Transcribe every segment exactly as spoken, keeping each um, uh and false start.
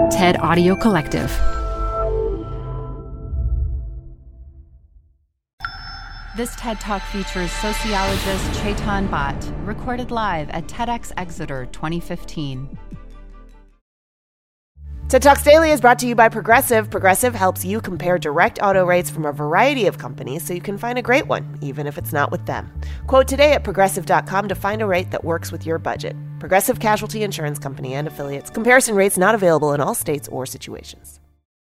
TED Audio Collective. This TED Talk features sociologist Chetan Bhatt, recorded live at TEDx Exeter twenty fifteen. TED Talks Daily is brought to you by Progressive. Progressive helps you compare direct auto rates from a variety of companies so you can find a great one, even if it's not with them. Quote today at progressive dot com to find a rate that works with your budget. Progressive Casualty Insurance Company and affiliates. Comparison rates not available in all states or situations.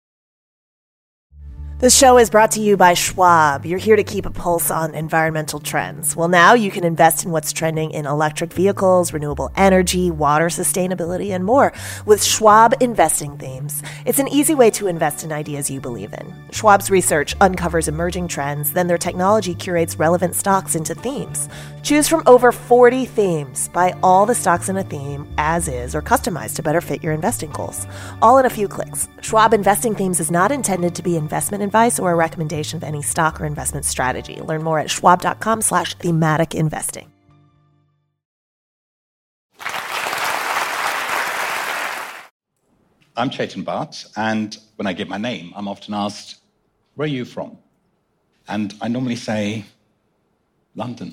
This show is brought to you by Schwab. You're here to keep a pulse on environmental trends. Well, now you can invest in what's trending in electric vehicles, renewable energy, water sustainability, and more with Schwab Investing Themes. It's an easy way to invest in ideas you believe in. Schwab's research uncovers emerging trends, then their technology curates relevant stocks into themes. Choose from over forty themes. Buy all the stocks in a theme as is or customized to better fit your investing goals. All in a few clicks. Schwab Investing Themes is not intended to be investment advice or a recommendation of any stock or investment strategy. Learn more at schwab dot com slash thematic investing. I'm Chetan Bhatt, and when I give my name, I'm often asked, where are you from? And I normally say, London.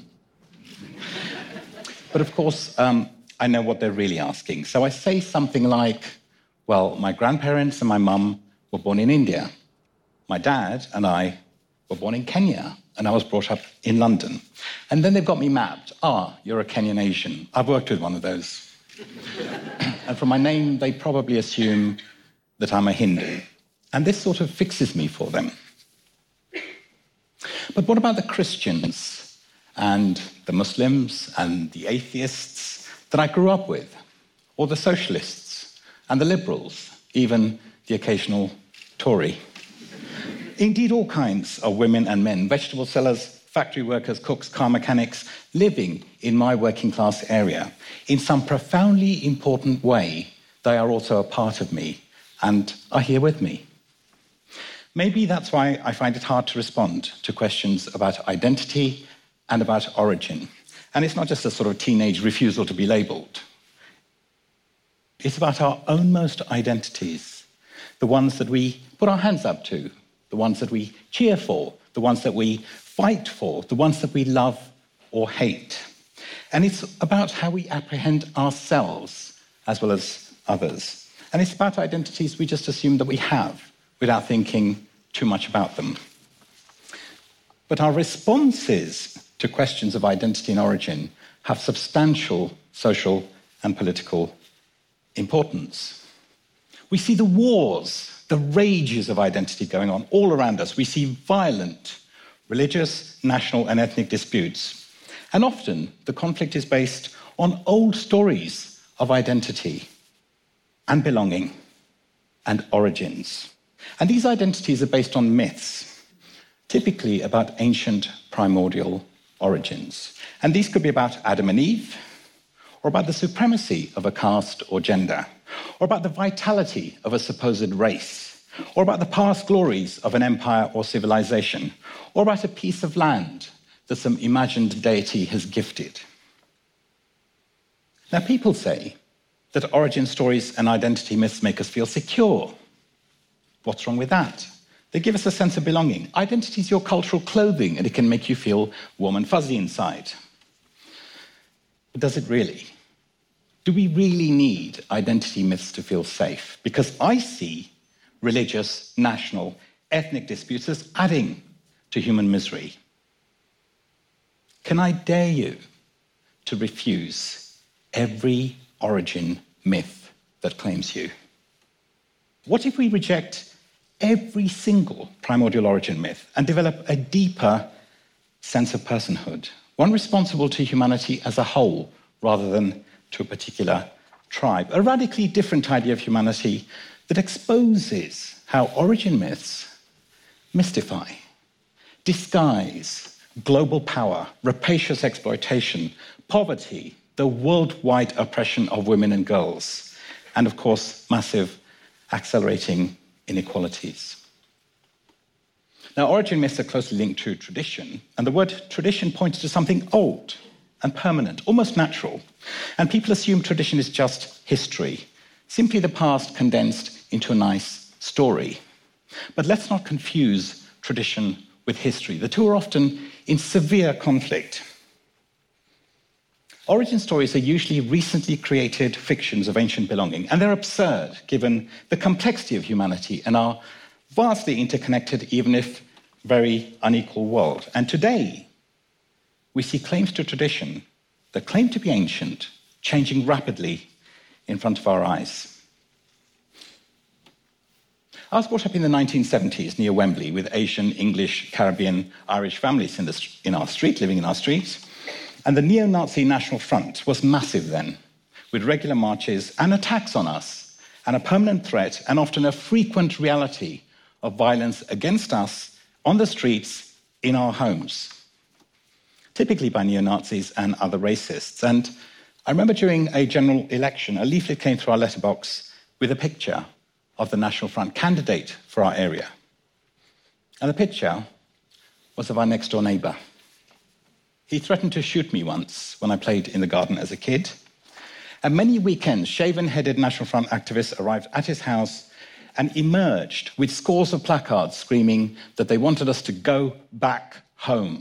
But of course, um, I know what they're really asking. So I say something like, well, my grandparents and my mum were born in India. My dad and I were born in Kenya, and I was brought up in London. And then they've got me mapped. Ah, you're a Kenyan Asian. I've worked with one of those. And from my name, they probably assume that I'm a Hindu. And this sort of fixes me for them. But what about the Christians and the Muslims and the atheists that I grew up with? Or the socialists and the liberals, even the occasional Tory? Indeed, all kinds of women and men, vegetable sellers, factory workers, cooks, car mechanics, living in my working class area. In some profoundly important way, they are also a part of me and are here with me. Maybe that's why I find it hard to respond to questions about identity and about origin. And it's not just a sort of teenage refusal to be labelled. It's about our ownmost identities, the ones that we put our hands up to, the ones that we cheer for, the ones that we fight for, the ones that we love or hate. And it's about how we apprehend ourselves as well as others. And it's about identities we just assume that we have without thinking too much about them. But our responses to questions of identity and origin have substantial social and political importance. We see the wars, the rages of identity going on all around us. We see violent religious, national, and ethnic disputes. And often the conflict is based on old stories of identity and belonging and origins. And these identities are based on myths, typically about ancient primordial origins. And these could be about Adam and Eve, or about the supremacy of a caste or gender, or about the vitality of a supposed race, or about the past glories of an empire or civilization, or about a piece of land that some imagined deity has gifted. Now, people say that origin stories and identity myths make us feel secure. What's wrong with that? They give us a sense of belonging. Identity is your cultural clothing, and it can make you feel warm and fuzzy inside. But does it really? Do we really need identity myths to feel safe? Because I see religious, national, ethnic disputes as adding to human misery. Can I dare you to refuse every origin myth that claims you? What if we reject every single primordial origin myth and develop a deeper sense of personhood, one responsible to humanity as a whole rather than to a particular tribe? A radically different idea of humanity that exposes how origin myths mystify, disguise global power, rapacious exploitation, poverty, the worldwide oppression of women and girls, and of course, massive accelerating inequalities. Now, origin myths are closely linked to tradition, and the word tradition points to something old and permanent, almost natural. And people assume tradition is just history, simply the past condensed into a nice story. But let's not confuse tradition with history. The two are often in severe conflict. Origin stories are usually recently created fictions of ancient belonging, and they're absurd given the complexity of humanity and our vastly interconnected, even if very unequal world. And today, we see claims to tradition that claim to be ancient changing rapidly in front of our eyes. I was brought up in the nineteen seventies near Wembley with Asian, English, Caribbean, Irish families in, the, in our street, living in our street. And the neo-Nazi National Front was massive then, with regular marches and attacks on us, and a permanent threat and often a frequent reality of violence against us on the streets, in our homes, typically by neo-Nazis and other racists. And I remember during a general election, a leaflet came through our letterbox with a picture of the National Front candidate for our area. And the picture was of our next-door neighbour. He threatened to shoot me once when I played in the garden as a kid. And many weekends, shaven-headed National Front activists arrived at his house and emerged with scores of placards screaming that they wanted us to go back home.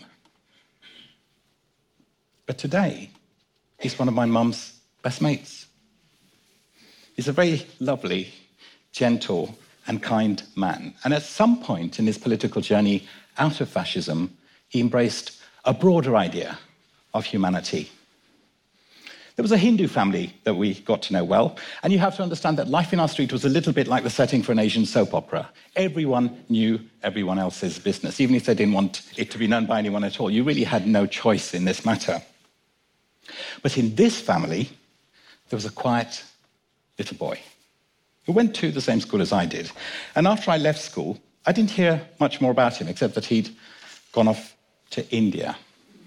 But today, he's one of my mum's best mates. He's a very lovely, gentle, and kind man. And at some point in his political journey out of fascism, he embraced a broader idea of humanity. There was a Hindu family that we got to know well, and you have to understand that life in our street was a little bit like the setting for an Asian soap opera. Everyone knew everyone else's business, even if they didn't want it to be known by anyone at all. You really had no choice in this matter. But in this family, there was a quiet little boy who went to the same school as I did. And after I left school, I didn't hear much more about him, except that he'd gone off to India.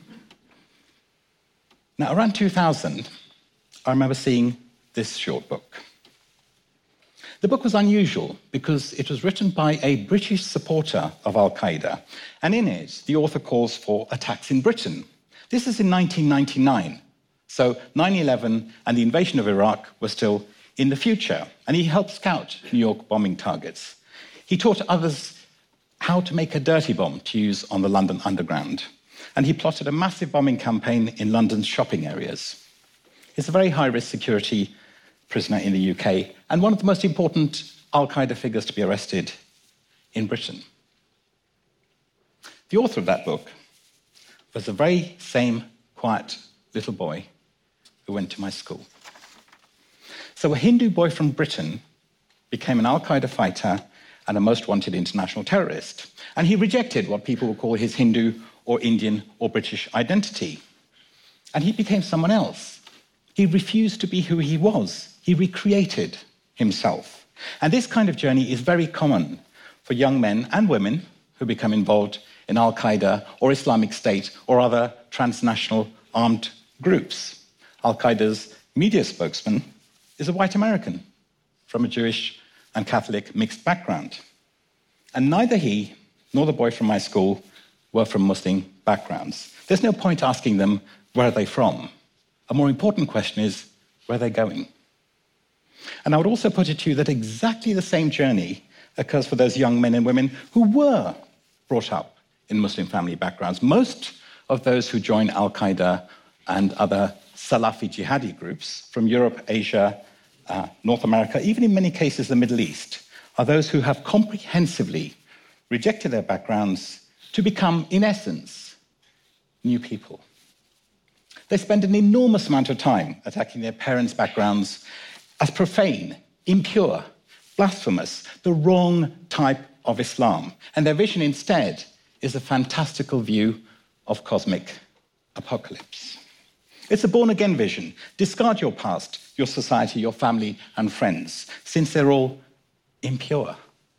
Now, around two thousand, I remember seeing this short book. The book was unusual because it was written by a British supporter of Al-Qaeda, and in it, the author calls for attacks in Britain. This is in nineteen ninety-nine, so nine eleven and the invasion of Iraq were still in the future, and he helped scout New York bombing targets. He taught others how to make a dirty bomb to use on the London Underground. And he plotted a massive bombing campaign in London's shopping areas. He's a very high-risk security prisoner in the U K and one of the most important Al-Qaeda figures to be arrested in Britain. The author of that book was the very same quiet little boy who went to my school. So a Hindu boy from Britain became an Al-Qaeda fighter and a most wanted international terrorist. And he rejected what people would call his Hindu or Indian or British identity. And he became someone else. He refused to be who he was. He recreated himself. And this kind of journey is very common for young men and women who become involved in Al-Qaeda or Islamic State or other transnational armed groups. Al-Qaeda's media spokesman is a white American from a Jewish and Catholic mixed background. And neither he nor the boy from my school were from Muslim backgrounds. There's no point asking them, where are they from? A more important question is, where are they going? And I would also put it to you that exactly the same journey occurs for those young men and women who were brought up in Muslim family backgrounds. Most of those who join Al-Qaeda and other Salafi jihadi groups from Europe, Asia, uh, North America, even in many cases the Middle East, are those who have comprehensively rejected their backgrounds to become, in essence, new people. They spend an enormous amount of time attacking their parents' backgrounds as profane, impure, blasphemous, the wrong type of Islam. And their vision instead is a fantastical view of cosmic apocalypse. It's a born-again vision. Discard your past, your society, your family, and friends, since they're all impure.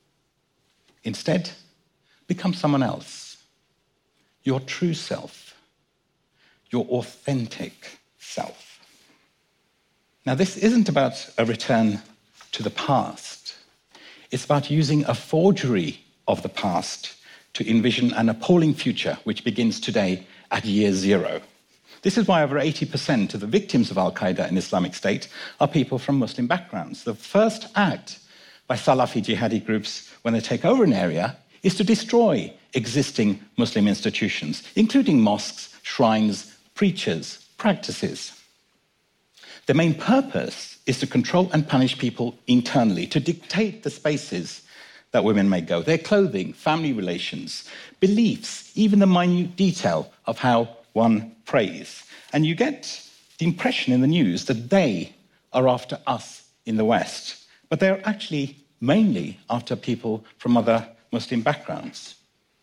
Instead, become someone else, your true self, your authentic self. Now, this isn't about a return to the past. It's about using a forgery of the past to envision an appalling future which begins today at year zero. This is why over eighty percent of the victims of al-Qaeda and Islamic State are people from Muslim backgrounds. The first act by Salafi jihadi groups when they take over an area is to destroy existing Muslim institutions, including mosques, shrines, preachers, practices. The main purpose is to control and punish people internally, to dictate the spaces that women may go, their clothing, family relations, beliefs, even the minute detail of how one prays. And you get the impression in the news that they are after us in the West, but they're actually mainly after people from other Muslim backgrounds.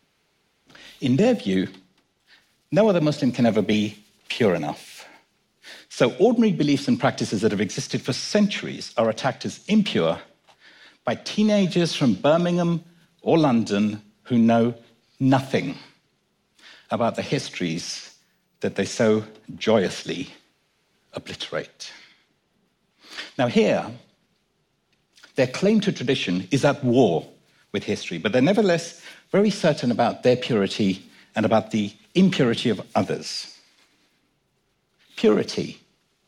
In their view, no other Muslim can ever be pure enough. So ordinary beliefs and practices that have existed for centuries are attacked as impure by teenagers from Birmingham or London who know nothing about the histories that they so joyously obliterate. Now here, their claim to tradition is at war with history, but they're nevertheless very certain about their purity and about the impurity of others. Purity,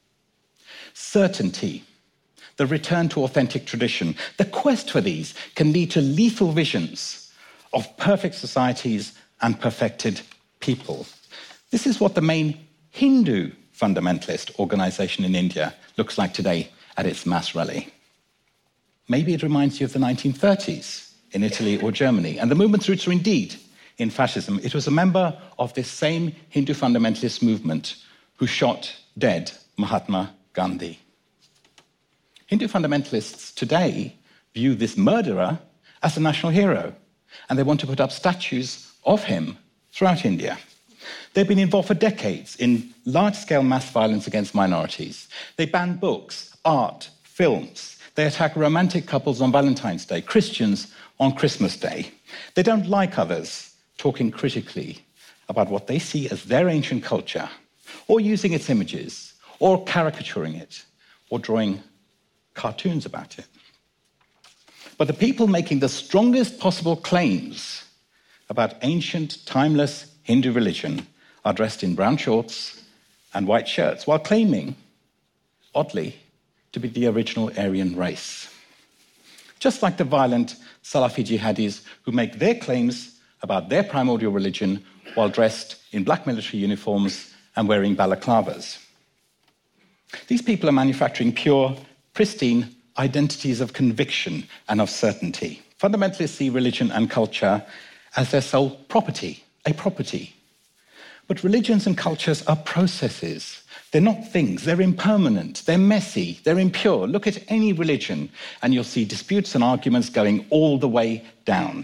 certainty, the return to authentic tradition, the quest for these can lead to lethal visions of perfect societies and perfected people. This is what the main Hindu fundamentalist organization in India looks like today at its mass rally. Maybe it reminds you of the nineteen thirties in Italy or Germany, and the movement's roots are indeed in fascism. It was a member of this same Hindu fundamentalist movement who shot dead Mahatma Gandhi. Hindu fundamentalists today view this murderer as a national hero, and they want to put up statues of him throughout India. They've been involved for decades in large-scale mass violence against minorities. They ban books, art, films. They attack romantic couples on Valentine's Day, Christians on Christmas Day. They don't like others talking critically about what they see as their ancient culture, or using its images, or caricaturing it, or drawing cartoons about it. But the people making the strongest possible claims about ancient, timeless Hindu religion are dressed in brown shorts and white shirts, while claiming, oddly, to be the original Aryan race. Just like the violent Salafi jihadis who make their claims about their primordial religion while dressed in black military uniforms and wearing balaclavas. These people are manufacturing pure, pristine identities of conviction and of certainty. Fundamentalists see religion and culture as their sole property, a property. But religions and cultures are processes. They're not things. They're impermanent. They're messy. They're impure. Look at any religion, and you'll see disputes and arguments going all the way down.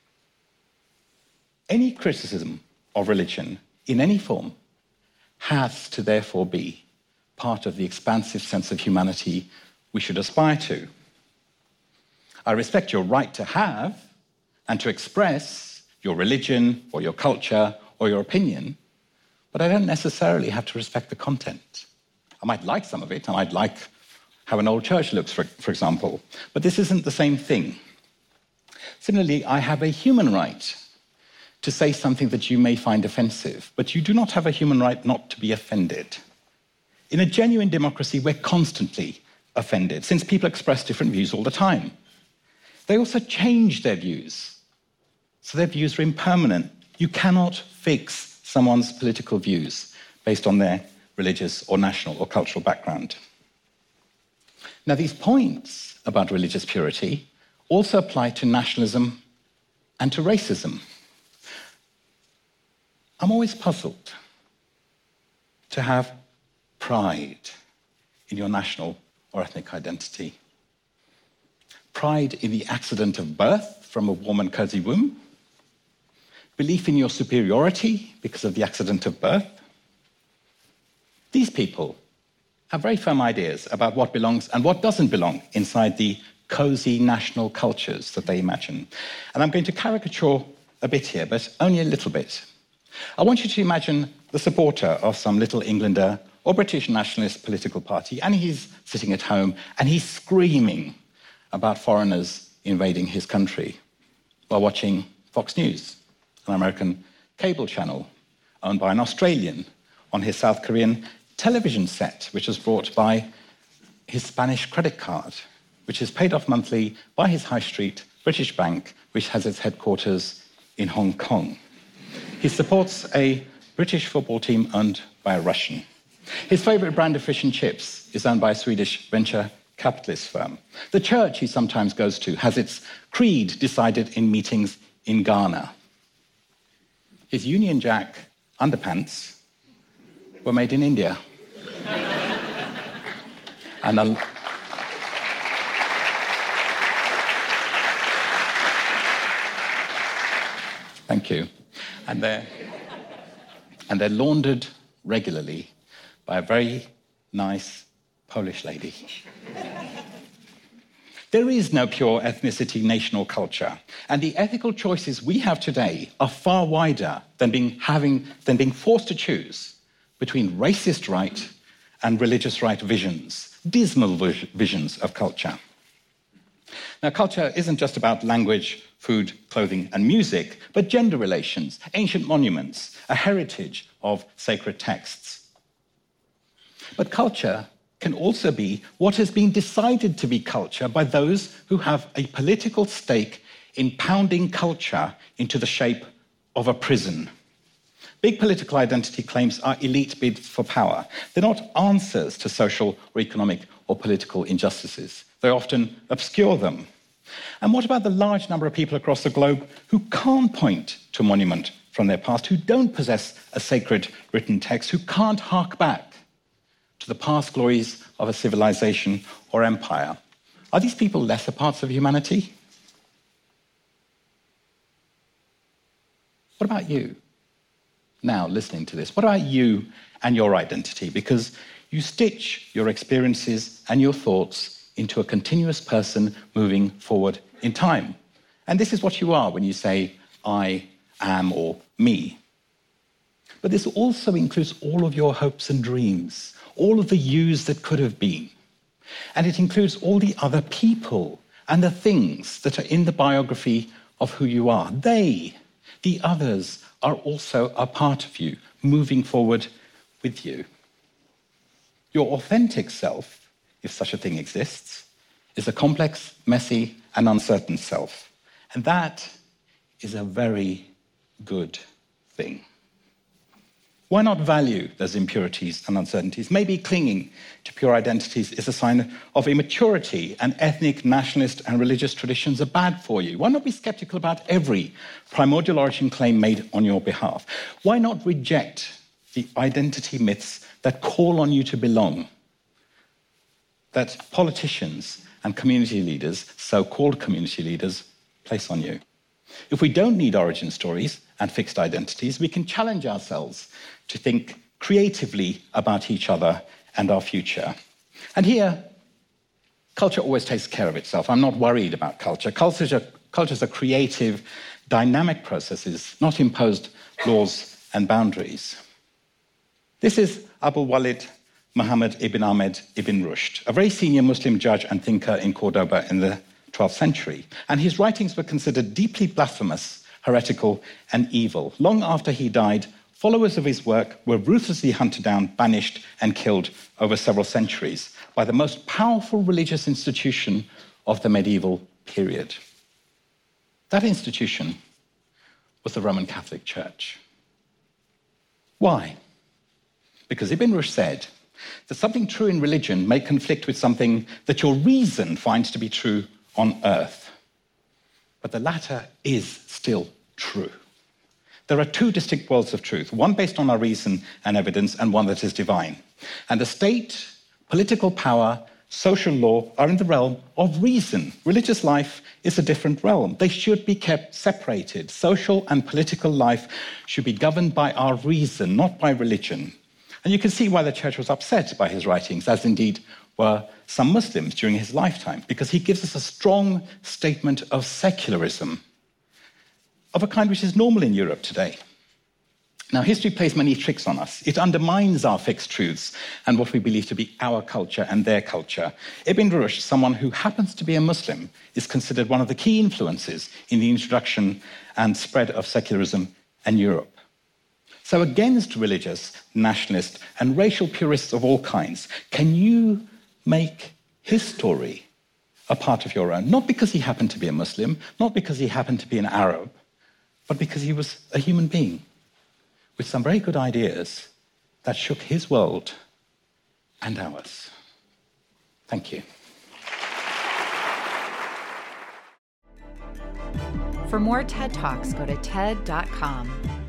Any criticism of religion in any form has to therefore be part of the expansive sense of humanity we should aspire to. I respect your right to have and to express your religion or your culture or your opinion, but I don't necessarily have to respect the content. I might like some of it. I might like how an old church looks, for, for example, but this isn't the same thing. Similarly, I have a human right to say something that you may find offensive, but you do not have a human right not to be offended. In a genuine democracy, we're constantly offended, since people express different views all the time. They also change their views, so their views are impermanent. You cannot fix someone's political views based on their religious or national or cultural background. Now, these points about religious purity also apply to nationalism and to racism. I'm always puzzled to have pride in your national or ethnic identity. Pride in the accident of birth from a warm and cozy womb. Belief in your superiority because of the accident of birth. These people have very firm ideas about what belongs and what doesn't belong inside the cozy national cultures that they imagine. And I'm going to caricature a bit here, but only a little bit. I want you to imagine the supporter of some Little Englander or British nationalist political party, and he's sitting at home and he's screaming about foreigners invading his country while watching Fox News, an American cable channel owned by an Australian on his South Korean television set, which was brought by his Spanish credit card, which is paid off monthly by his high street British bank, which has its headquarters in Hong Kong. He supports a British football team owned by a Russian. His favorite brand of fish and chips is owned by a Swedish venture capitalist firm. The church he sometimes goes to has its creed decided in meetings in Ghana. His Union Jack underpants were made in India. and a, Thank you. And they're, and they're laundered regularly by a very nice Polish lady. There is no pure ethnicity, nation, or culture, and the ethical choices we have today are far wider than being, having, than being forced to choose between racist right and religious right visions, dismal visions of culture. Now, culture isn't just about language, food, clothing, and music, but gender relations, ancient monuments, a heritage of sacred texts. But culture can also be what has been decided to be culture by those who have a political stake in pounding culture into the shape of a prison. Big political identity claims are elite bids for power. They're not answers to social or economic or political injustices. They often obscure them. And what about the large number of people across the globe who can't point to a monument from their past, who don't possess a sacred written text, who can't hark back to the past glories of a civilization or empire? Are these people lesser parts of humanity? What about you? Now, listening to this, what about you and your identity? Because you stitch your experiences and your thoughts into a continuous person moving forward in time. And this is what you are when you say, I am, or me. But this also includes all of your hopes and dreams, all of the yous that could have been. And it includes all the other people and the things that are in the biography of who you are. They, the others, are also a part of you, moving forward with you. Your authentic self, if such a thing exists, is a complex, messy, and uncertain self. And that is a very good thing. Why not value those impurities and uncertainties? Maybe clinging to pure identities is a sign of immaturity, and ethnic, nationalist, and religious traditions are bad for you. Why not be skeptical about every primordial origin claim made on your behalf? Why not reject the identity myths that call on you to belong, that politicians and community leaders, so-called community leaders, place on you? If we don't need origin stories and fixed identities, we can challenge ourselves to think creatively about each other and our future. And here, culture always takes care of itself. I'm not worried about culture. Cultures are, cultures are creative, dynamic processes, not imposed laws and boundaries. This is Abul Walid Muhammad ibn Ahmed ibn Rushd, a very senior Muslim judge and thinker in Cordoba in the twelfth century. And his writings were considered deeply blasphemous, heretical, and evil. Long after he died, followers of his work were ruthlessly hunted down, banished, and killed over several centuries by the most powerful religious institution of the medieval period. That institution was the Roman Catholic Church. Why? Because Ibn Rushd said that something true in religion may conflict with something that your reason finds to be true on earth. But the latter is still true. There are two distinct worlds of truth, one based on our reason and evidence, and one that is divine. And the state, political power, social law are in the realm of reason. Religious life is a different realm. They should be kept separated. Social and political life should be governed by our reason, not by religion. And you can see why the church was upset by his writings, as indeed were some Muslims during his lifetime, because he gives us a strong statement of secularism, of a kind which is normal in Europe today. Now, history plays many tricks on us. It undermines our fixed truths and what we believe to be our culture and their culture. Ibn Rushd, someone who happens to be a Muslim, is considered one of the key influences in the introduction and spread of secularism in Europe. So against religious, nationalist, and racial purists of all kinds, can you make his story a part of your own? Not because he happened to be a Muslim, not because he happened to be an Arab, but because he was a human being with some very good ideas that shook his world and ours. Thank you. For more TED Talks, go to T E D dot com.